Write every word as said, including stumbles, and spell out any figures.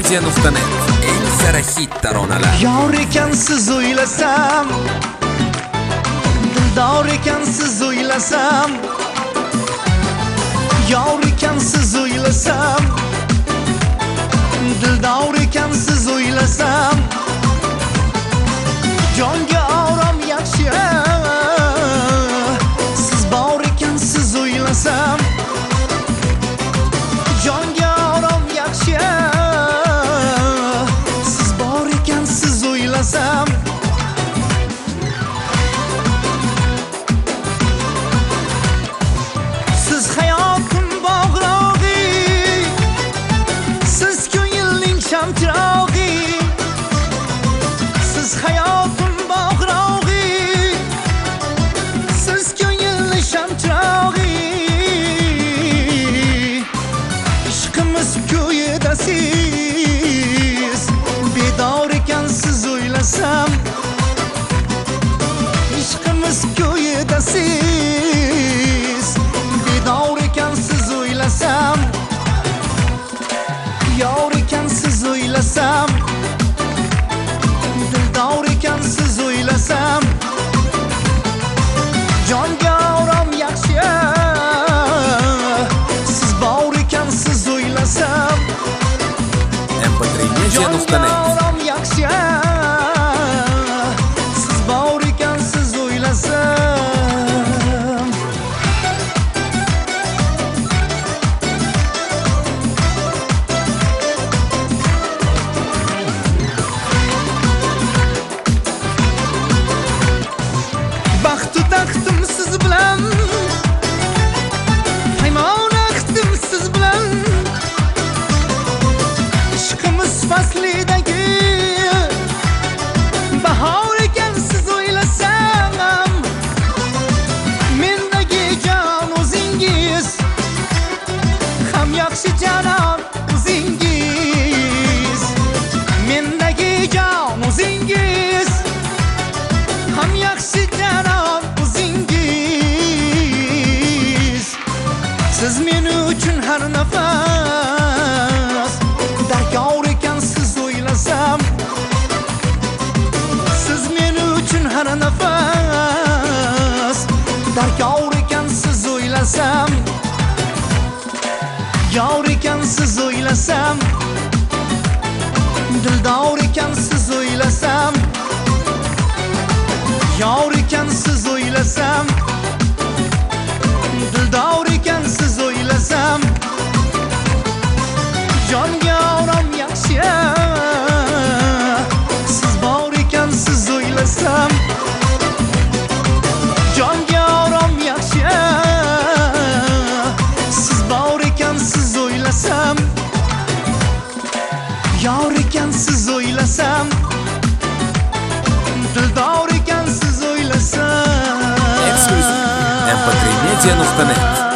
media nuqta net eng sara hit taronalar. Yor ekansiz o'ylasam, dildor ekansiz o'ylasam, yor ekansiz o'ylasam, dildor ekansiz o'ylasam, jonga orom yaxshi, siz bor ekansiz o'ylasam, jonga orom yaxshi, siz bor ekansiz o'ylasam, siz hayotim bog'rog'i, siz ko'ngilning shamchirog'i, siz hayotim bog'rog'i, siz ko'ngilning shamchirog'i, ishqimiz ko'yidasiz, bedor ekansiz o'ylasam, ishqimiz ko'yidasiz, bedor ekansiz o'ylasam, yor ekansiz o'ylasam, dildor ekansiz o'ylasam, jonga orom yaxshi, siz bor ekansiz o'ylasam, em pe tre media nuqta net orom yaxshi, siz bor ekansiz o'ylasam. Baxtu taxtim siz bilan, paymon aqdim siz bilan, ishqimiz faslidagi bahor ekansiz o'ylasam, mendagi jon o'zingiz, ham yaxshi janon o'zingiz, mendagi jon o'zingiz, ham yaxshi janon o'zingiz, siz men uchun har nafas darkor ekansiz o'ylasam, siz men uchun har nafas darkor ekansiz o'ylasam, yor ekansiz o'ylasam, dildor ekansiz o'ylasam, yor ekansiz o'ylasam, dildor ekansiz o'ylasam, jonga orom yaxshi, siz bor ekansiz o'ylasam, jonga orom yaxshi, siz bor ekansiz o'ylasam, yor ekansiz o'ylasam, dildor ekansiz o'ylasam. em pe tre media nuqta net